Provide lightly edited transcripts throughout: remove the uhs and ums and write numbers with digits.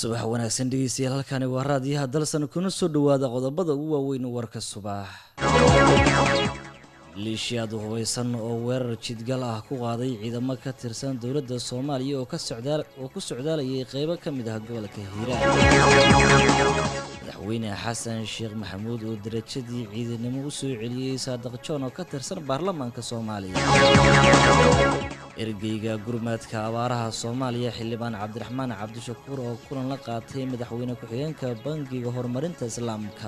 subax wanaagsan dhegeystayaal halkani waa raadiyaha dalsan kuna soo dhawaada qodobada ugu waaweyn warka subax. Maleeshiyada hubeysan oo weerar jidgal ah ku qaaday ciidamo ka tirsan dowladda Soomaaliya oo ku socdaalayay qaybo ka mid ah gobolka Hiiraan. Madaxweyne Xasan Sheekh Maxamuud oo darajadii ciidanimo u soo celiyay Saadaq John oo ka tirsan baarlamaanka Soomaaliya. ergeyga gurmadka abaaraha Soomaaliya xildhibaan Cabdiraxmaan Cabdishakuur oo kulan la qaatay madaxweyne ku-xigeenka bangiga horumarinta Islaamka.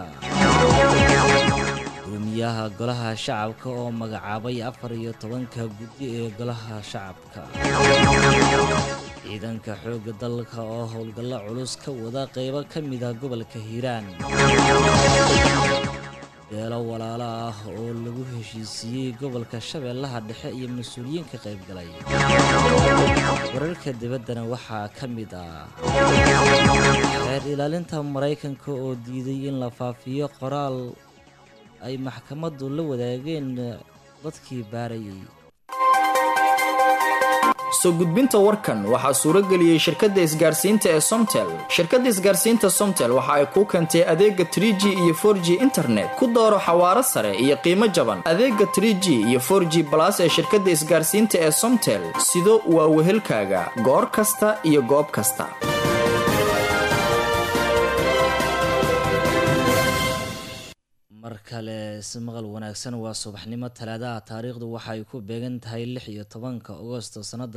gudoomiyaha golaha shacabka oo magacaabay 14 guddi ee golaha shacabka. ciidanka xoogga dalka oo howlgallo culus ka wada qaybo ka mid ah gobolka Hiiraan. beelo walaalo ah oo lagu heshiisiyey gobolka Shabeellaha Dhexe iyo mas'uuliyiin ka qayb galay. wararka dibaddana waxaa ka mid ah xeer ilaalinta Mareykanka oo diiday in la faafiyo qoraal ay maxkamaddu la wadaageen dadkii baarayay. soo gudbinta warkan waxaa suuro geliyay shirkadda isgaarsiinta ee Somtel. shirkadda isgaarsiinta Somtel waxa ay ku keentay adeega 3G iyo 4G internet ku dooro xawaaro sare iyo qiimo jaban. adeega 3G iyo 4G plus ee shirkadda isgaarsiinta ee Somtel sido waa wehelkaaga goor kasta iyo goob kasta. markale ismaqal wanaagsan waa subaxnimo talaadaha taariikhdu waxa ay ku beegan tahay 16 Agoosto sanada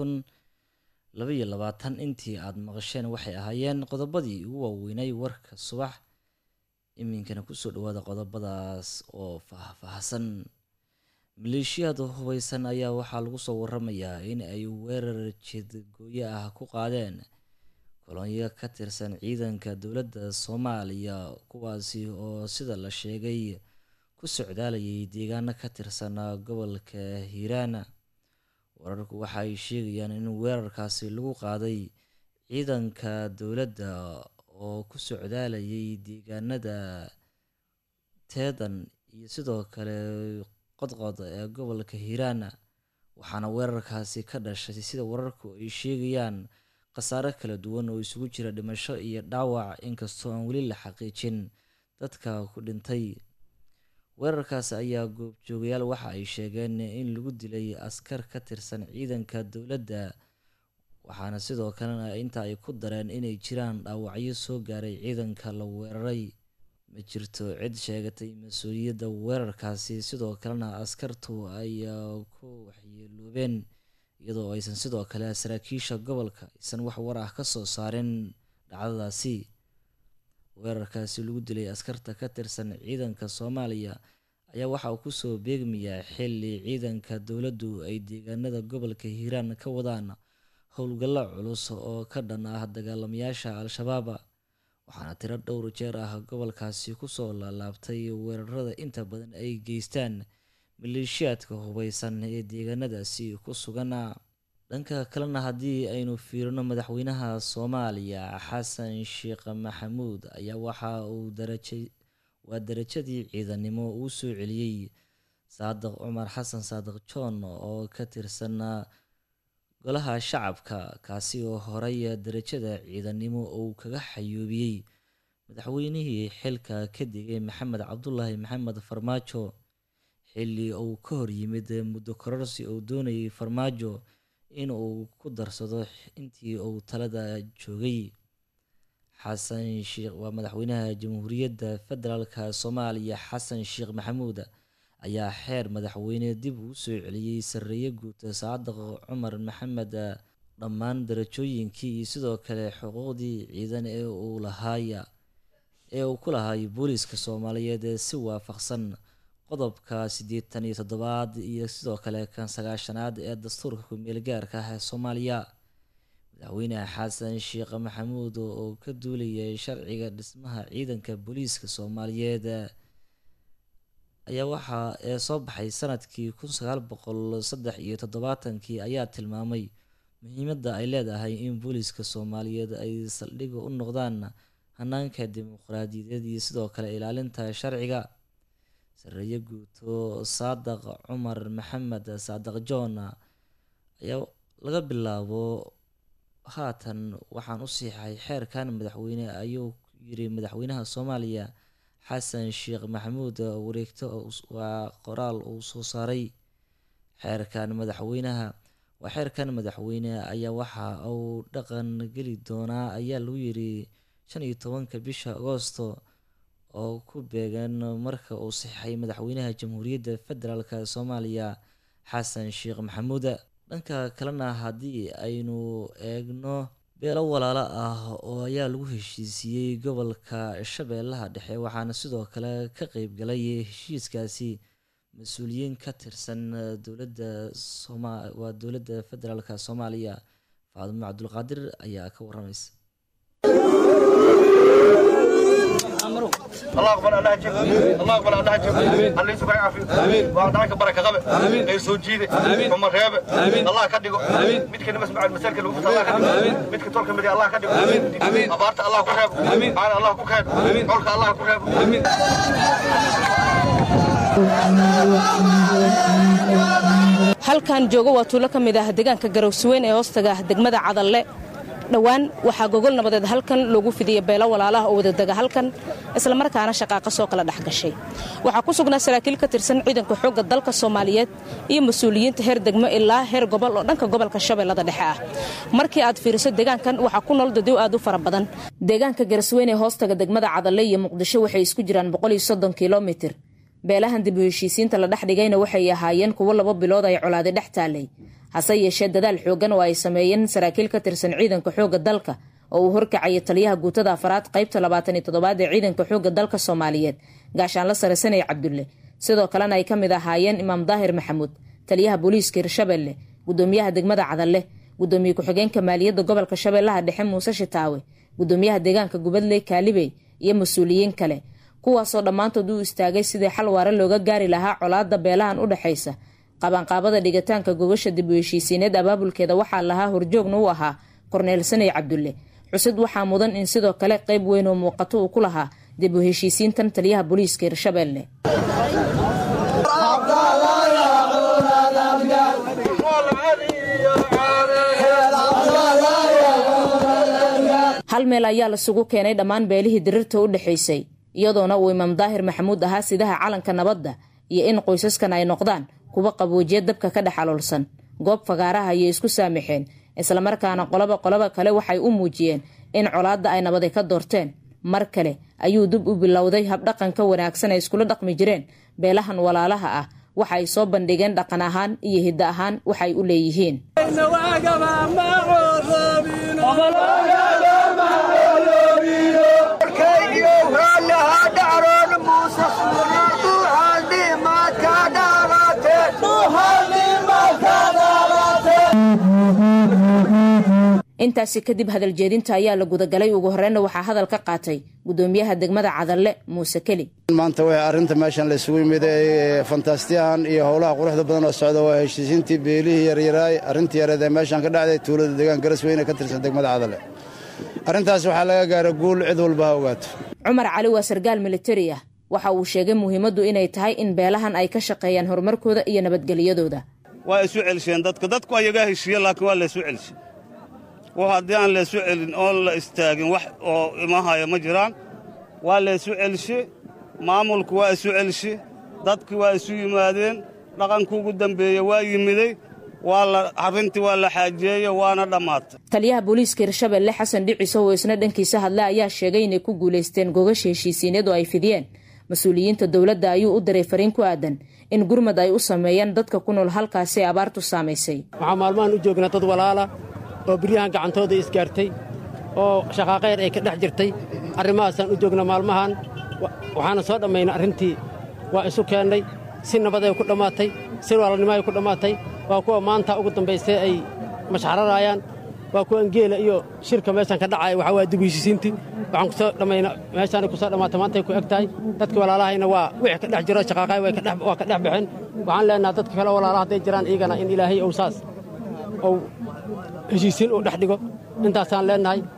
2022 intii aad maqasheen waxay ahaayeen qodobadii ugu waaweynay warka subax iminkana ku soo dhawaada qodobadaas oo faahfaahsan. maleeshiyada hubeysan ayaa waxaa lagu soo waramayaa in ay weerar jidgooyo ah ku qaadeen kolonyo ka tirsan ciidanka dowladda Soomaaliya kuwaasi oo sida la sheegay ku socdaalayay deegaano ka tirsan gobolka Hiiraan. wararku waxa ay sheegayaan in weerarkaasi lagu qaaday ciidanka dowladda oo ku socdaalayay deegaanada Teedan iyo sidoo kale qodqod ee gobolka Hiiraan, waxaana weerarkaasi ka dhashay sida wararku ay sheegayaan khasaare kala duwan oo isugu jira dhimasho iyo dhaawac inkastoo aan weli la xaqiijin dadka ku dhintay. weerarkaas ayaa goobjoogayaal waxa ay sheegeen in lagu dilay askar ka tirsan ciidanka dowladda, waxaana sidoo kalena inta ay ku dareen inay jiraan dhaawacyo soo gaaray ciidanka la weeraray. ma jirto cid sheegatay mas'uuliyadda weerarkaasi, sidoo kalena askartu ay ku waxyeeloobeen iyadoo aysan sidoo kale saraakiisha gobolka aysan wax war ah ka soo saarin dhacdadaasi. weerarkaasi lagu dilay askarta ka tirsan ciidanka Soomaaliya ayaa waxa uu ku soo beegmayaa xilli ciidanka dowladdu ay deegaanada gobolka Hiiraan ka wadaan howlgallo culus oo ka dhan ah dagaalamayaasha Al-Shabaab, waxaana tiro dhowr jeer ah gobolkaasi ku soo laalaabtay weerarada inta badan ay geystaan maleeshiyaadka hubeysan ee deegaanadaasi ku sugan. dhanka kalena haddii aynu fiirino madaxweynaha Soomaaliya Xasan Sheekh Maxamuud ayaa waxa uu darajadii ciidanimo u soo celiyay Saadaq Cumar Xasan Saadaq John oo ka tirsan golaha shacabka, kaasi oo horay darajada ciidanimo uu kaga xayuubiyay madaxweynihii xilka ka digay Maxamed Cabdullaahi Maxamed Farmaajo xilli uu ka hor yimid muddo kororsi uu doonayay Farmaajo in uu ku darsado intii uu talada joogay. Xasan Sheekh waa madaxweynaha Jamhuuriyadda Federaalka Soomaaliya Xasan Sheekh Maxamuud ayaa xeer madaxweyne dib u soo celiyay sareeyo guud Saadaq Cumar Maxamed dhammaan darajooyinkii iyo sidoo kale xuquuqdii ciidan ee uu ku lahaa booliska Soomaaliyeed si waafaqsan qodobka 87 iyo sidoo kale kan 9aad ee dastuurka ku-meel gaarka ah ee Soomaaliya. madaxweyne Xasan Sheekh Maxamuud oo ka duulayay sharciga dhismaha ciidanka booliska Soomaaliyeed ayaa waxa soo baxay sanadkii 1973 ayaa tilmaamay muhiimadda ay leedahay in booliska Soomaaliyeed ay saldhig u noqdaan hanaanka dimuqraadiyadeed iyo sidoo kale ilaalinta sharciga. sareeyo guuto Saadaq Cumar Maxamed Saadaq John ayaa laga bilaabo haatan waxaan u siixay xeerkan madaxweyne ayuu yiri madaxweynaha Soomaaliya xasan sheekh maxamuud wareegto waa qoraal uu soo saaray. xeerkan madaxweyne ayaa waxa uu dhaqan geli doonaa ayaa lagu yiri 15 bisha Agoosto oo ku beegan marka uu saxay madaxweynaha Jamhuuriyadda Federaalka Soomaaliya xasan sheekh maxamuud. dhanka kalena haddii aynu eegno beelo walaalo ah oo ayaa lagu heshiisiyey gobolka Shabeellaha Dhexe waxaana sidoo kale ka qayb galay heshiiskaasi mas-uuliyiin ka tirsan dowladda federaalka Soomaaliya. Faadimo Cabdulqaadir ayaa ka waramaysa. الله أكبر الله جل الله أكبر الله جل الله يسوع يعافي وعندك بركة غبة يسوع جيد وما غيابة الله كديكو بدك نسمع المسالك اللي وفت الله كديكو بدك ترك مدي الله كديكو أبارت الله كخيب على الله كخيب علك الله كخيب halkan joogo waa tuulo ka mid ah deegaanka Garoosweyn ee hoostaga degmada Cadalle. dhawaan waxaa gogol nabadeed halkan loogu fidiyay beelo walaalaha oo wada daga halkan isla markaana shaqaaqa soo kala dhex gashay. waxaa ku sugnaa saraakiil ka tirsan ciidanka xoogga dalka Soomaaliyeed iyo mas'uuliyiinta heer degmo ilaa heer gobol oo dhanka gobolka Shabeellada Dhexe ah. markii aad fiiriso deegaankan waxaa ku nool dad aad u fara badan. deegaanka Garoosweyn ee hoostaga degmada Cadalle iyo Muqdisho waxay isku jiraan 130 kiiloomitir. beelahan dib u heshiisiinta la dhex dhigayna waxay ahaayeen kuwo 2 bilood ay colaade dhex taalay. hase yeeshee dadaal xoogan oo ay sameeyeen saraakiil ka tirsan ciidanka xoogga dalka oo uu horkacay taliyaha guutada afraad qaybta 27 ee ciidanka xoogga dalka Soomaaliyeed gaashaan la sarasanay Cabdulle. sidoo kalena ay ka mid ahaayeen Imaam Daahir Maxamuud, taliyaha booliiska Hirshabeelle, gudoomiyaha degmada Cadalle, gudoomiye ku-xigeenka maaliyadda gobolka Shabeellaha Dhexe Muuse Shitaawe, gudoomiyaha deegaanka Gubadley Kaalibey iyo mas'uuliyiin kale kuwaasoo dhammaantood u istaagay sidii xal waara looga gaari lahaa colaadda beelahan u dhaxaysa. qabanqaabada dhigitaanka gogosha dib u heshiisiineed abaabulkeeda waxaa lahaa horjoogna u ahaa Korneel Sanay Cabdulle. cusub waxaa mudan in sidoo kale qayb weyn oo muuqato uu ku lahaa dib u heshiisiintan taliyaha booliiska Hirshabeelle. hal meel ayaa la sugu keenay dhammaan beelihii dirirta u dhaxaysay iyadoona uu Imaam Daahir Maxamuud ahaa sidaha calanka nabadda iyo in qoysaskan ay noqdaan kuwa qaboojiye dabka ka dhaxaloolsan. goob fagaaraha ayay isku saamixeen isla markaana qolaba kale waxay u muujiyeen in colaadda ay nabad ka doorteen. mar kale ayuu dib u bilowday habdhaqanka wanaagsan ay iskula dhaqmi jireen beelahan walaalaha ah. waxa ay soo bandhigeen dhaqan ahaan iyo hidda ahaan waxay u leeyihiin. intaasi kadib hadal jeedinta ayaa la gudagalay. ugu horreynna waxaa hadal ka qaatay gudoomiyaha degmada Cadalle Muuse Keli. maanta way arinta meeshan la isugu yimid ee fantastiyan iyo howlaha quruxda badan oo socda waa heshiisiintii beelihii yaryaraay arintii yareed ee meeshan ka dhacday tuulada deegaanka Garoosweyn ka tirsan degmada Cadalle. arintaas waxaa laga gaaray guul cid walba ha ogaato. Cumar Cali waa sargaal militari ah. waxa uu sheegay muhiimaddu inay tahay in beelahan ay ka shaqeeyaan horumarkooda iyo nabadgelyadooda. waa isu celsheen dadku ayaga heshiiyay laakiin waa la isu celshi. haddii aan la isu celin oo la istaagin wax oo imahaya ma jiraan. waa la isu celshi, maamulku waa isu celshi, dadki waa isu yimaadeen, dhaqanku ugu dambeeyey waa yimiday, arrintii waa la xaajeeyey waana dhammaatay. taliyaha booliiska Hirshabeelle Xasan Dhiciso oo isna dhankiisa hadlay ayaa sheegay inay ku guulaysteen gogasha heshiisiineed oo ay fidiyeen. mas-uuliyiinta dowladda ayuu u diray fariin ku aadan in gurmad ay u sameeyaan dadka ku nool halkaasi abaartu saamaysay. waxaa maalmahan u joognaa dad walaala oo biryahan gacantooda isgaartay oo shaqaaqeer ay ka dhex jirtay. arrimahaasaan u joognaa maalmahan waxaana soo dhammaynay arrintii waa isu keennay si nabaday ku dhammaatay si walaalnimo ay ku dhammaatay. waa kuwa maanta ugu dambaysay ay mashxararayaan waa kuwan geela iyo shirka meeshan ka dhacaya waxaa waa dib u heshiisiintii waxaan ku soo dhammaynay meeshaanay ku soo dhammaatay maantay ku eg tahay. dadka walaalahayna waa wixii ka dhex jiro shaqaaqay waa ka dhex baxeen. waxaan leenahay dadka kale walaalaha hadday jiraan iyagana in ilaahay ou saas ou heshiisiin uu dhex dhigo intaasaan leenahay.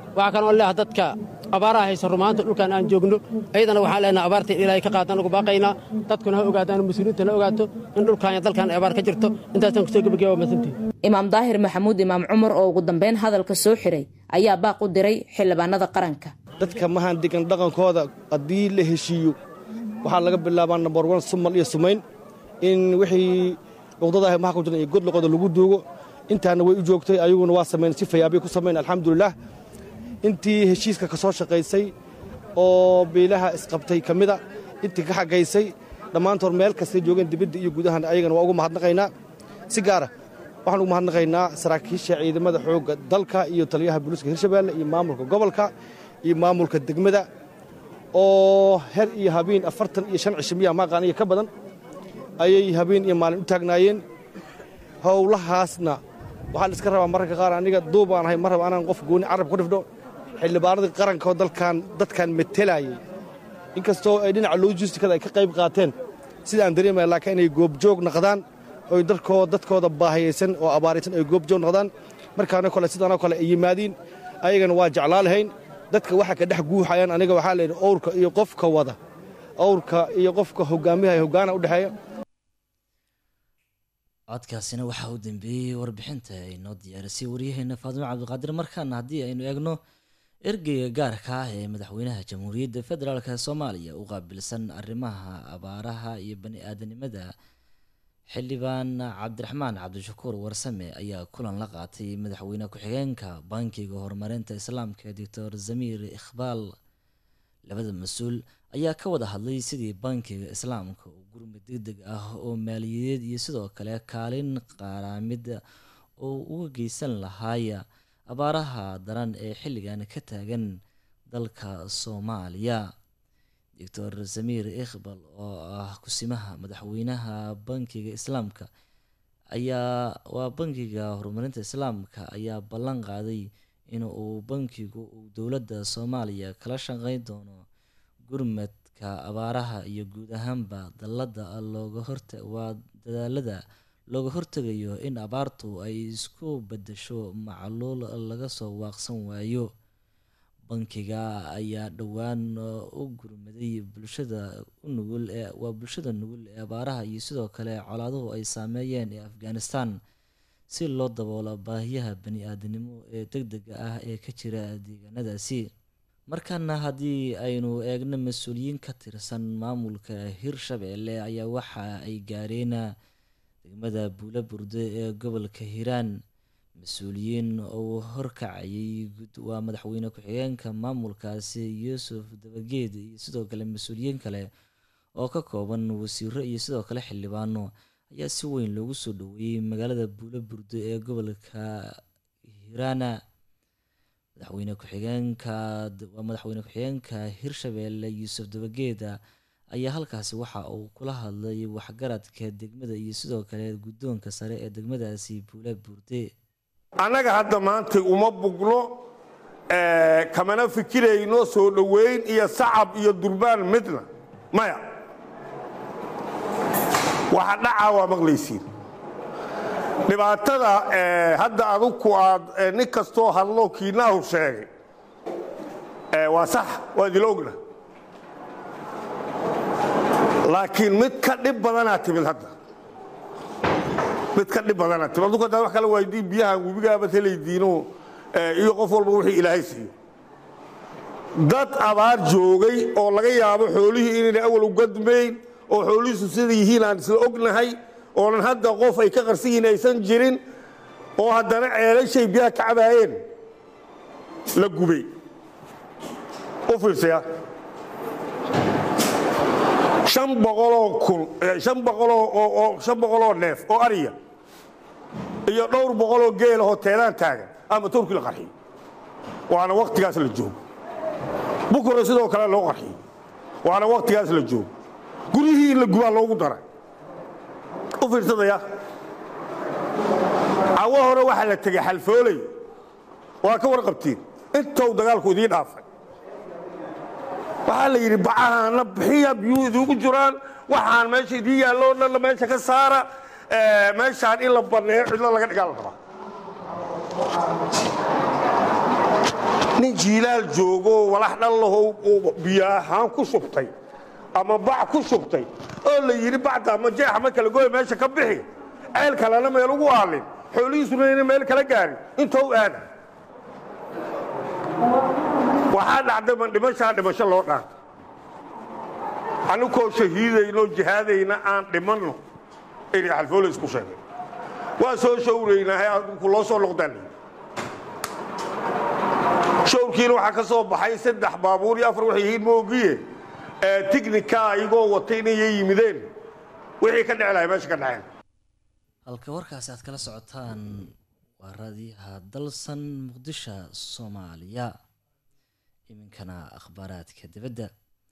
waxaa kaloo leeyahay dadka abaaraha haysa rumaanta dhulkan aan joogno ayadana waxaan leenahay abaarta in ilaahay ka qaadaan ugu baaqaynaa dadkuna ha ogaadaan muslimiintana ogaato in dhulkan iyo dalkan abaar ka jirto intaasaan kusoo gebagaba masantii imaam daahir maxamuud imaam cumar oo ugu dambeyn hadalka soo xiray ayaa baaq u diray xildhibaanada qaranka dadka mahan degan dhaqankooda haddii la heshiiyo waxaa laga bilaabaa number 1 sumal iyo sumayn in wixii uqdadaah maxaa ku jira iyo godloqoda lagu duugo intaana way u joogtay ayaguna waa sameyn si fayaabay ku sameyn alxamdulillah intii heshiiska ka soo shaqaysay oo beelaha isqabtay kamida intii ka xagaysay dhammaantood meel kasta joogeen dibadda iyo gudahan ayagana waa ugu mahadnaqaynaa si gaara waxaan ugu mahadnaqaynaa saraakiisha ciidamada xoogga dalka iyo taliyaha booliiska Hirshabeelle iyo maamulka gobolka iyo maamulka degmada oo her iyo habeen 45 cishmiya ma qaaniyo ka badan ayay habeen iyo maalin u taagnaayeen howlahaasna waxaan iska rabaa mararka qaar aniga duubaan ahay mar raba anaan qof gooni carab ku dhifdho xildhibaanada qaranka oo dadkan metelayay inkastoo ay dhinaca logistikada ay ka qayb qaateen sidaan dareemay laakiin inay goobjoog noqdaan oo dadkooda baahiyaysan oo abaaraysan ay goobjoog noqdaan markaana kale sidaanoo kale ay yimaadiin ayagana waa jeclaa lahayn dadka waxa ka dhex guuxayaan aniga waxaa leeyahay owrka iyo qofka wada owrka iyo qofka hogaamiyaha hogaana u dhaxeeya codkaasina waxaa u dambeeyey warbixinta ay noo diyaarisay waryaheena faadimo cabdiqaadir markaana haddii aynu eegno ergeyga gaarka ah ee madaxweynaha jamhuuriyadda federaalk soomaaliya u qaabilsan arrimaha abaaraha iyo bani aadanimada xildhibaan cabdiraxmaan cabdishakuur warsame ayaa kulan la qaatay madaxweyne ku-xigeenka bankiga horumarinta islaamka doctor zamiir iqbaal labada mas-uul ayaa ka wada hadlay sidii bankiga islaamka uu gurmud degdeg ah oo maaliyadeed iyo sidoo kale kaalin qaaraamid oo uga geysan lahaaya abaaraha daran ee xilligan ka taagan dalka Soomaaliya. Dr. Zamiir Iqbal oo ah kusimaha madaxweynaha bankiga islaamka waa bankiga horumarinta islaamka ayaa ballan qaaday in uu bankigu uu dowladda Soomaaliya kala shaqeyn doono gurmadka abaaraha iyo guud ahaanba dadaalada looga hortagayo in abaartu ay isku bedesho macluul laga soo waaqsan waayo. Bankiga ayaa dhowaan u gurmaday bulshada nugul ee abaaraha iyo sidoo kale colaaduhu ay saameeyeen ee Afghanistan si loo daboolo baahiyaha bani aadanimo ee degdega ah ee ka jira deegaanadaasi. Markana haddii aynu eegno mas-uuliyiin ka tirsan maamulka Hirshabeelle ayaa waxa ay gaareen degmada Buulaburde ee gobolka Hiiraan. Mas-uuliyiin oo horkacayay waa madaxweyne ku-xigeenka maamulkaasi Yuusuf Dabageed iyo sidoo kale mas-uuliyiin kale oo ka kooban wasiiro iyo sidoo kale xildhibaano ayaa si weyn loogu soo dhaweeyay magaalada Buulaburde ee gobolka Hiiraan. madaxweyne ku-xigeenka Hirshabeelle Yuusuf Dabageed ayaa halkaasi waxa uu kula hadlay waxgaradka degmada iyo sidoo kale guddoonka sare ee degmadaasi Buulaburde. annaga hadda maanta uma bugno kamana fikirayno soo dhoweyn iyo sacab iyo durbaan midna maya waxa dhacaa waa maqlaysiin dhibaatada hadda adugu aad nin kastoo hadlo kiinaahu sheegay waa sax waa idila ogna laakiin mid ka dhib badanaa timid hadda adugu haddaa wax kala waaydiin biyahan webigaabad helaydiino iyo qof walba wixii ilaahay siiyo dad abaar joogay oo laga yaabo xoolihii inayna awal u gadmayn oo xoolihiisu sida yihiin aan isla ognahay oonan hadda qof ay ka qarsan yihiin aysan jirin oo haddana ceelashay biyaha ka cabaayeen la gubay u fiirsaya 500 neef oo ariya iyo dhowr boqoloo geel hoteelaan taagan ama turki la qarxiyo waana waqtigaas la joogo bukura sidoo kale loo qarxiyo waana waqtigaas la joogo gurihii la gubaa loogu daray u fiirsadaya cawo hore waxaa la tegay xalfooley waa ka warqabtiin intou dagaalku idiin dhaafay waxaa la yidhi bacahaana bixiya biyuu idiugu jiraan waxaan meesha idiin yaalloo dhanna meesha ka saara meeshaan in la banneeyo cidlo laga dhigaa la rabaa nin jiilaal joogo walax dhallahow oo biyo ahaan ku shubtay ama bac ku shubtay oo la yidhi bacda ama jeexa ma kala gooy meesha ka bixi ceel kalena meel ugu aalin xoolihiisuna inay meel kala gaarin intou aada waxaa dhacday dhimasho loo dhaantay annukoo shahiidaynoo jihaadayna aan dhimanno inay xalfoole isku sheegay waa soo shawraynahay adku loo soo noqdaan shawrkiina waxaa ka soo baxay 3 baabuur iyo 4 waxay yihiin moogiye tiknika ayagoo watay inay yimideen wixii ka dhacay meesha ka dhacay halka warkaasi aad kala socotaan waa raadiyaha dalsan muqdisho Soomaaliya iminkana akhbaaraadka dibadda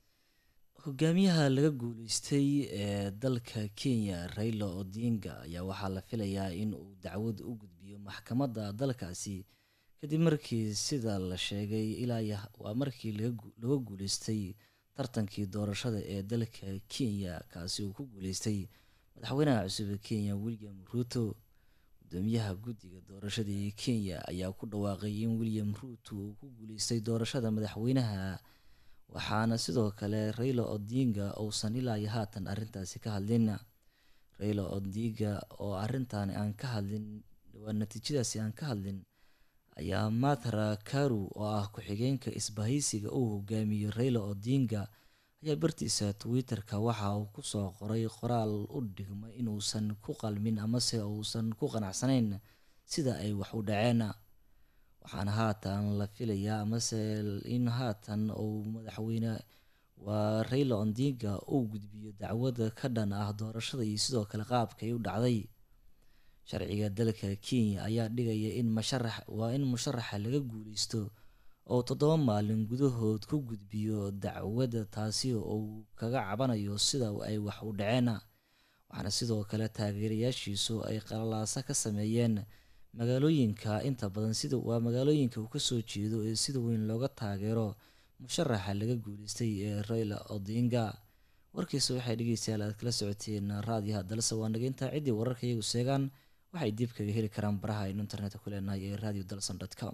hogaamiyaha laga guuleystay ee dalka Kenya Raila Odinga ayaa waxaa la filayaa in uu dacwad u gudbiyo maxkamadda dalkaasi kadib markii sida la sheegay waa markii laga guuleystay tartankii doorashada ee dalka Kenya kaasi uu ku guuleystay madaxweynaha cusub ee Kenya William Ruto gudoomiyaha guddiga doorashada ee Kenya ayaa ku dhawaaqay in William Ruto uu ku guuleystay doorashada madaxweynaha waxaana sidoo kale Raila Odinga uusan ilaa haatan arrintaasi ka hadlin Raila Odinga oo arrintan aan ka hadlin waa natiijadaasi aan ka hadlin ayaa Martha Karua oo ah ku-xigeenka isbahaysiga uu hogaamiyo Raila Odinga ayaa bartiisa Twitter-ka waxa uu ku soo qoray qoraal u dhigma inuusan ku qalmin ama se uusan ku qanacsanayn sida ay wax u dhaceen waxaana haatan la filayaa ama se in haatan uu madaxweyne waa Raila Odinga uu gudbiyo dacwad ka dhan ah doorashada iyo sidoo kale qaabka ay u dhacday sharciga dalka Kenya ayaa dhigaya in musharaxa laga guuleysto oo 7 maalin gudahood ku gudbiyo dacwada taasi oo kaga cabanayo sida ay wax u dhaceen waxaana sidoo kale taageerayaashiisu ay qalalaasa ka sameeyeen magaalooyinka inta badan sida waa magaalooyinka uu ka soo jeedo ee sida weyn looga taageero musharaxa laga guuleystay ee Raila Odinga warkiisa waxay dhageystayaal aad kala socoteen raadiyaha dalsa waa nageynta cidii wararka iyagu sheegaan waxay dib kaga heli karaan baraha internetka ku leenahay ee radiodalsan.com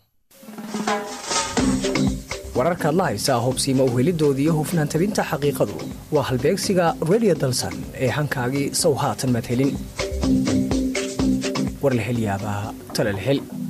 wararkaad la haysaa hubsiima uhelidoodii iyo hufnaan tabinta xaqiiqadu waa halbeegsiga Radio Dalsan ee hankaagii sow haatan mad helin war la hel yaabaa tala la hel